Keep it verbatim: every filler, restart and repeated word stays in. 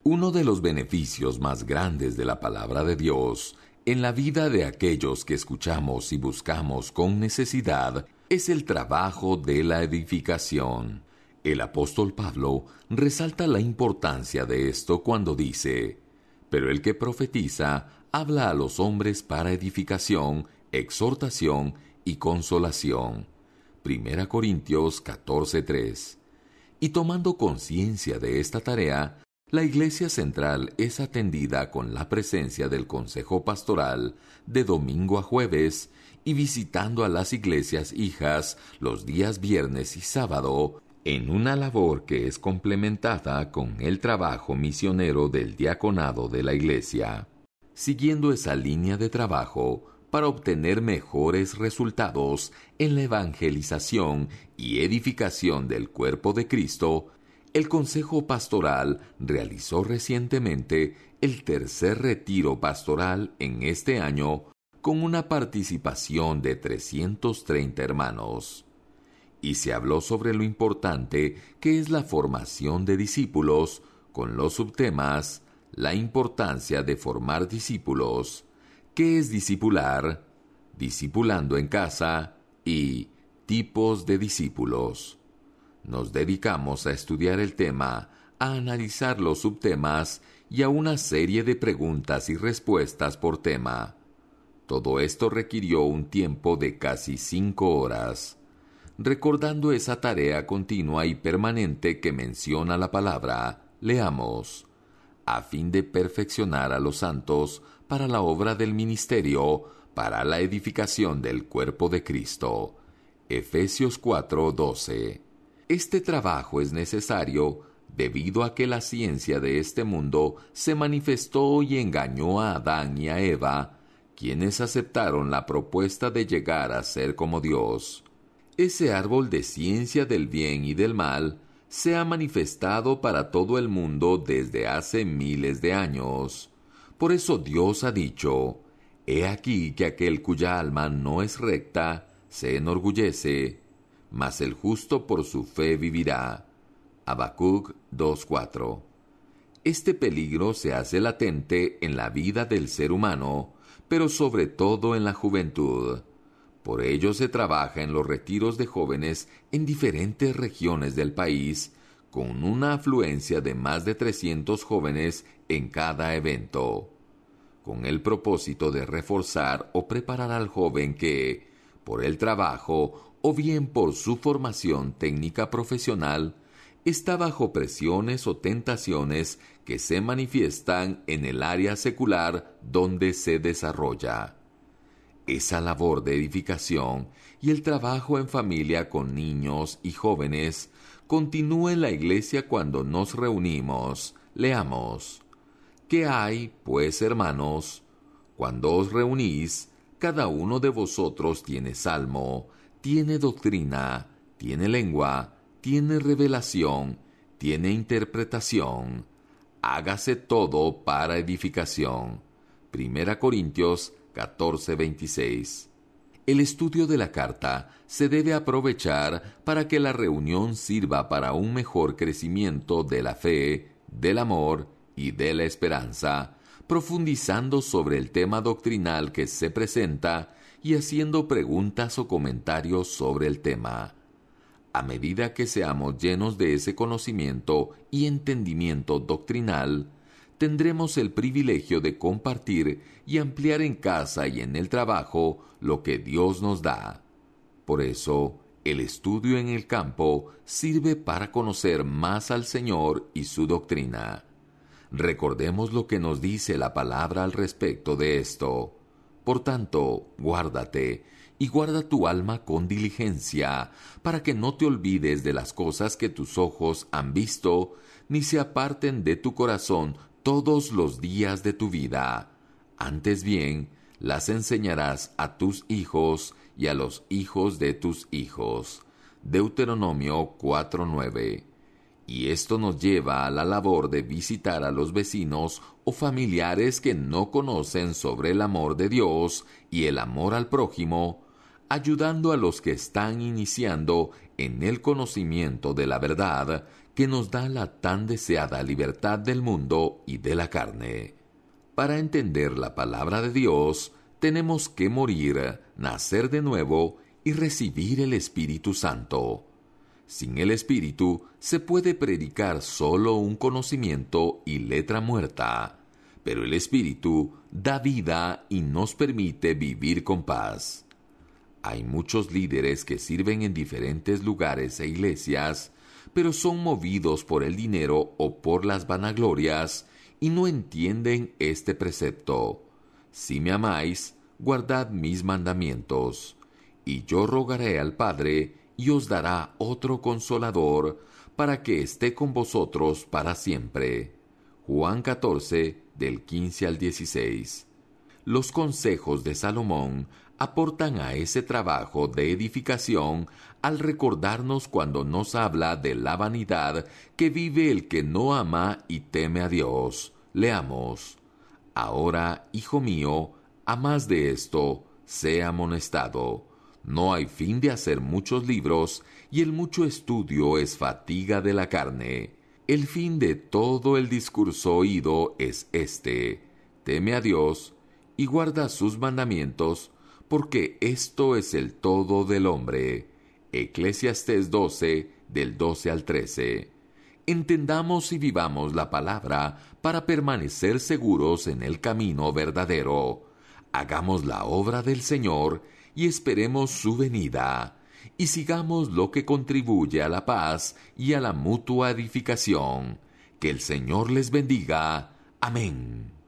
Uno de los beneficios más grandes de la palabra de Dios en la vida de aquellos que escuchamos y buscamos con necesidad es el trabajo de la edificación. El apóstol Pablo resalta la importancia de esto cuando dice: pero el que profetiza habla a los hombres para edificación, exhortación y consolación. Primera Corintios catorce tres. Y tomando conciencia de esta tarea, la Iglesia Central es atendida con la presencia del Consejo Pastoral de domingo a jueves y visitando a las iglesias hijas los días viernes y sábado, en una labor que es complementada con el trabajo misionero del diaconado de la Iglesia. Siguiendo esa línea de trabajo, para obtener mejores resultados en la evangelización y edificación del cuerpo de Cristo, el Consejo Pastoral realizó recientemente el tercer retiro pastoral en este año con una participación de trescientos treinta hermanos. Y se habló sobre lo importante que es la formación de discípulos, con los subtemas: la importancia de formar discípulos, qué es discipular, discipulando en casa y tipos de discípulos. Nos dedicamos a estudiar el tema, a analizar los subtemas y a una serie de preguntas y respuestas por tema. Todo esto requirió un tiempo de casi cinco horas. Recordando esa tarea continua y permanente que menciona la palabra, leamos: a fin de perfeccionar a los santos para la obra del ministerio, para la edificación del cuerpo de Cristo. Efesios cuatro doce. Este trabajo es necesario debido a que la ciencia de este mundo se manifestó y engañó a Adán y a Eva, quienes aceptaron la propuesta de llegar a ser como Dios. Ese árbol de ciencia del bien y del mal se ha manifestado para todo el mundo desde hace miles de años. Por eso Dios ha dicho: he aquí que aquel cuya alma no es recta se enorgullece, mas el justo por su fe vivirá. Habacuc dos cuatro. Este peligro se hace latente en la vida del ser humano, pero sobre todo en la juventud. Por ello se trabaja en los retiros de jóvenes en diferentes regiones del país, con una afluencia de más de trescientos jóvenes en cada evento, con el propósito de reforzar o preparar al joven que, por el trabajo o bien por su formación técnica profesional, está bajo presiones o tentaciones que se manifiestan en el área secular donde se desarrolla. Esa labor de edificación y el trabajo en familia con niños y jóvenes continúa en la iglesia cuando nos reunimos. Leamos: ¿qué hay, pues, hermanos? Cuando os reunís, cada uno de vosotros tiene salmo, tiene doctrina, tiene lengua, tiene revelación, tiene interpretación. Hágase todo para edificación. Primera Corintios catorce veintiséis. El estudio de la carta se debe aprovechar para que la reunión sirva para un mejor crecimiento de la fe, del amor y de la esperanza, profundizando sobre el tema doctrinal que se presenta y haciendo preguntas o comentarios sobre el tema. A medida que seamos llenos de ese conocimiento y entendimiento doctrinal, tendremos el privilegio de compartir y ampliar en casa y en el trabajo lo que Dios nos da. Por eso, el estudio en el campo sirve para conocer más al Señor y su doctrina. Recordemos lo que nos dice la palabra al respecto de esto. Por tanto, guárdate y guarda tu alma con diligencia, para que no te olvides de las cosas que tus ojos han visto, ni se aparten de tu corazón todos los días de tu vida. Antes bien, las enseñarás a tus hijos y a los hijos de tus hijos. Deuteronomio cuatro nueve. Y esto nos lleva a la labor de visitar a los vecinos o familiares que no conocen sobre el amor de Dios y el amor al prójimo, ayudando a los que están iniciando en el conocimiento de la verdad, que nos da la tan deseada libertad del mundo y de la carne. Para entender la palabra de Dios, tenemos que morir, nacer de nuevo y recibir el Espíritu Santo. Sin el Espíritu se puede predicar solo un conocimiento y letra muerta, pero el Espíritu da vida y nos permite vivir con paz. Hay muchos líderes que sirven en diferentes lugares e iglesias, pero son movidos por el dinero o por las vanaglorias y no entienden este precepto: si me amáis, guardad mis mandamientos. Y yo rogaré al Padre, y os dará otro Consolador, para que esté con vosotros para siempre. Juan catorce, del quince al dieciséis. Los consejos de Salomón aportan a ese trabajo de edificación al recordarnos cuando nos habla de la vanidad que vive el que no ama y teme a Dios. Leamos: Ahora, hijo mío, a más de esto, sea amonestado. No hay fin de hacer muchos libros, y el mucho estudio es fatiga de la carne. El fin de todo el discurso oído es este: teme a Dios y guarda sus mandamientos, porque esto es el todo del hombre. Eclesiastés doce, del doce al trece. Entendamos y vivamos la palabra para permanecer seguros en el camino verdadero. Hagamos la obra del Señor y esperemos su venida, y sigamos lo que contribuye a la paz y a la mutua edificación. Que el Señor les bendiga. Amén.